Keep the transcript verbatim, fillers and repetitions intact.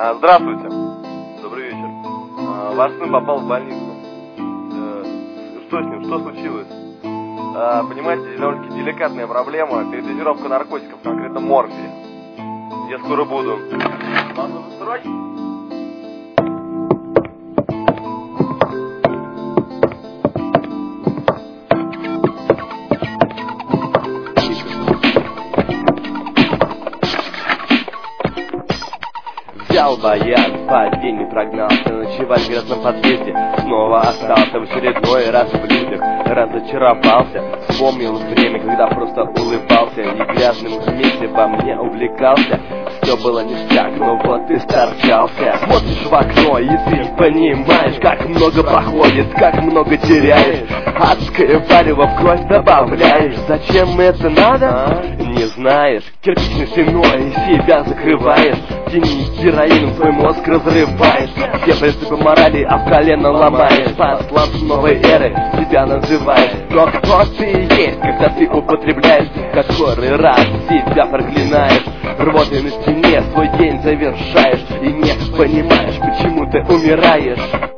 А, здравствуйте. Добрый вечер. А, ваш сын попал в больницу. А, что с ним? Что случилось? А, понимаете, довольно-таки деликатная проблема. Передозировка наркотиков, конкретно морфия. Я скоро буду. Вам нужно срочно? Взял баян, по день не прогнался, ночевать в грязном подъезде. Снова остался в очередной раз в людях, разочаровался. Вспомнил время, когда просто улыбался и грязным вместе во мне увлекался. Все было ништяк, но вот ты сторчался. Смотришь в окно и ты понимаешь, как много проходит, как много теряешь. Адское варево в кровь добавляешь. Зачем это надо? Не знаешь. Кирпичной стеной себя закрываешь. Тени героином твой мозг разрываешь. Все принципы морали, а в колено ломаешь. Посланцем новой эры себя называешь. Но кто ты есть, когда ты употребляешь? Который раз себя проклинаешь. Рвотой на стене свой день завершаешь. И не понимаешь, почему ты умираешь.